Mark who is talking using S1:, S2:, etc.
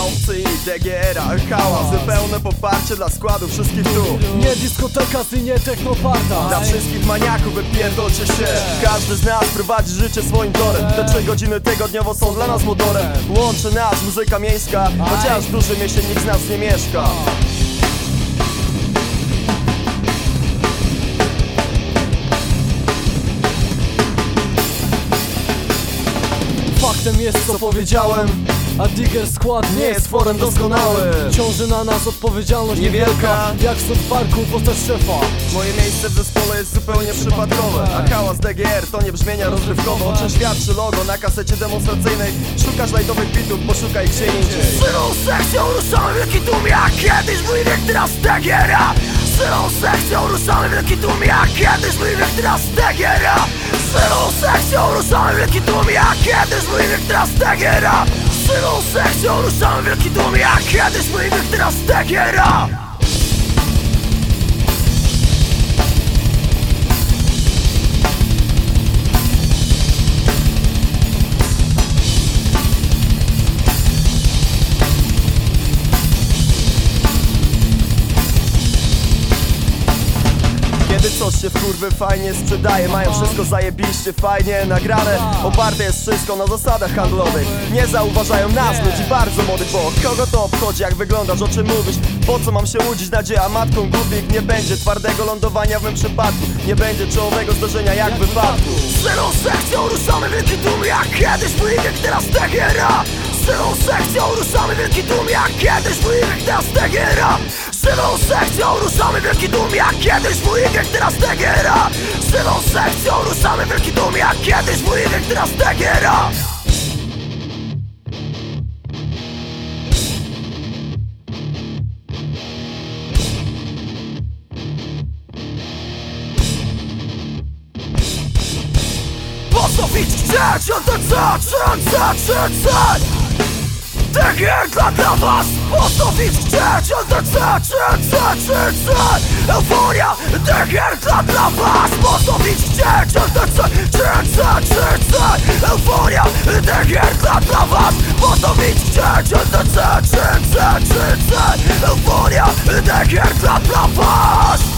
S1: Obcy i DGR-a, hałas, pełne poparcie dla składu wszystkich tu.
S2: Nie dyskoteka, nie technoparta.
S1: Dla wszystkich maniaków wypierdolcie się. Każdy z nas prowadzi życie swoim torem. Te 3 godziny tygodniowo są dla nas motorem. Łączy nas muzyka miejska, chociaż w dużym mieście nikt z nas nie mieszka.
S2: Faktem jest co powiedziałem, a Digger skład nie jest forem doskonałym. Ciąży na nas odpowiedzialność niewielka, jak w South Parku postać szefa.
S1: Moje miejsce w zespole jest zupełnie przypadkowe, a hałas DGR to nie brzmienia rozrywkowe. O czym świadczy logo na kasecie demonstracyjnej. Szukasz lajtowych bitów, poszukaj gdzie indziej.
S3: Syrą sekcją ruszamy wielki tłum, jak kiedyś mój wiek, teraz DGR-a. Syrą sekcją ruszamy wielki tłum, jak kiedyś mój wiek, teraz DGR-a. Syrą sekcją ruszamy wielki tłum, jak kiedyś mój wiek, teraz DGR-a. Syrą sekcją ruszamy wielki tłum, jak kiedyś mój wiek, teraz DGR-a.
S1: Kiedy coś się w kurwy fajnie sprzedaje, mają wszystko zajebiście fajnie nagrane. Oparte jest wszystko na zasadach handlowych. Nie zauważają nas, ludzi bardzo młodych, bo kogo to obchodzi, jak wyglądasz, o czym mówisz. Po co mam się łudzić, nadzieja matką głupich. Nie będzie twardego lądowania w mym przypadku. Nie będzie czołowego zdarzenia jak w wypadku.
S3: Syrą sekcją ruszamy wielki tłum, jak kiedyś mój wiek, teraz DGR-a. Syrą sekcją ruszamy wielki tłum, jak kiedyś mój wiek, teraz DGR-a. Syrą sekcją ruszamy wielki tłum, jak kiedyś mój wiek, teraz DGR-a. Syrą sekcją ruszamy wielki tłum, jak kiedyś mój wiek, teraz DGR-a. Postąpić chcieć, DGR dla was. Postąpić chcieć, euforia, DGR dla was. Postąpić chcieć, euforia, DGR dla was. Postąpić chcieć, euforia, DGR dla was.